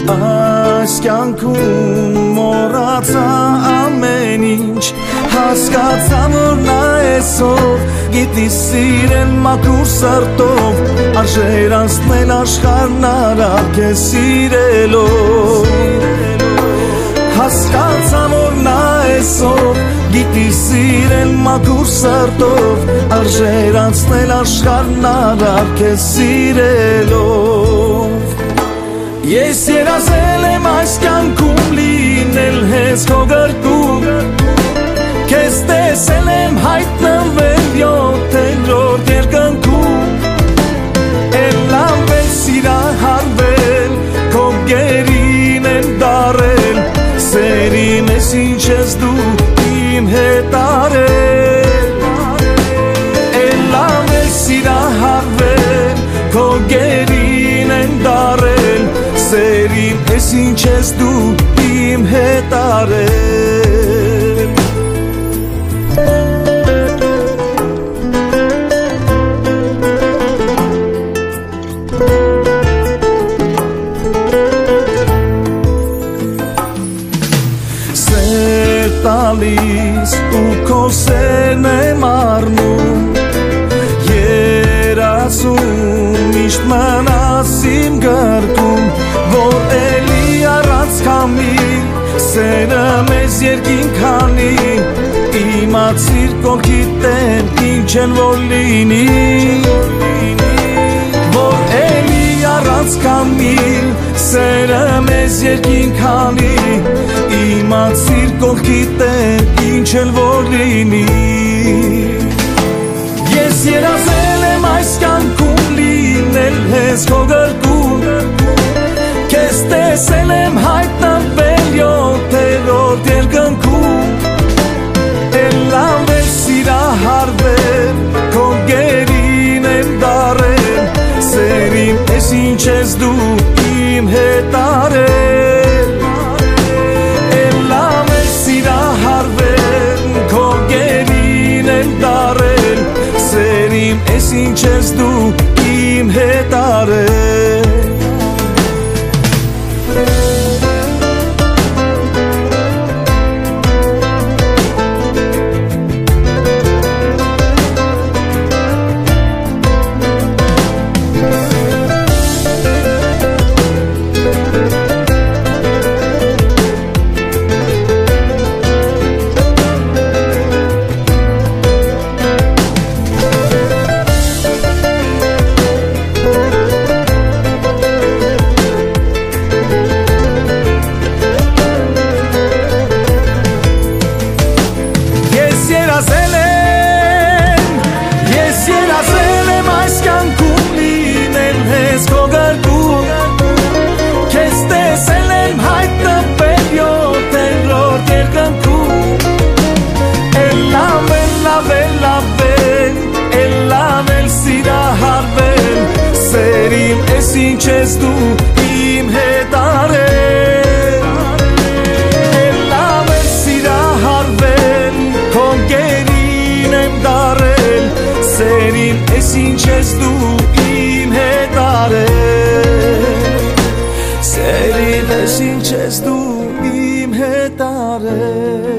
Այս կյանքում մոռացա ամեն ինչ Հասկացա որ նա այսօր Գիտի սիրել մաքուր սրտով Արժեր անցնել աշխարհն արավ քեզ սիրելով Հասկացա որ նա այսօր Գիտի սիրել մաքուր սրտով Արժեր անցնել աշխարհն արավ քեզ սիրելով Ես երազել եմ այս կյանքում լինել հենց քո գրկում Քեզ տեսել եմ հայտնվել յոթերորդ երկնքում Էլ ամեն սիրահարվել քո գերին եմ դարել Սերին ես ինչ ես դու իմ հետ արել Էլ ամեն սիրահարվել քո գերին եմ դարել Սերին ես ինչ ես դու իմ հետ արել Սեր տալիս ու քո սերն եմ առնում Երազում միշտ մնաս իմ գրկում Որ էլի առած կամի Սերը մեզ երկինք հանի Իմացիր կողքիդ տեն ինչ են որ լինի Որ էլի առած կամի Սերը մեզ երկինք հանի Իմացիր կողքիդ տեն ինչ են որ լինի Ես երազել եմ այս կյանքում լինել հենց քո գրկում Քեզ տեսել եմ հայտնվել յոթերորդ երկնքում Էլ ամեն սիրահարվել քո գերին եմ դարել Սերին ես ինչ ես դու իմ հետ արել Էլ ամեն սիրահարվել քո գերին եմ դարել Սերին ես ինչ ես դու իմ հետ արել երազել եմ այս կյանքում լինել հենց քո գրկում Քեզ տեսել եմ հայտնվել յոթերորդ երկնքում Էլ ամեն էլ ամեն սիրահարվել Սերին ես ինչ ես դու իմ հետ արել Էլ ամեն սիրահարվել քո գերին եմ դարել Սերին ես ինչ ես դու իմ հետ արել Սերին ես ինչ ես դու իմ հետ արել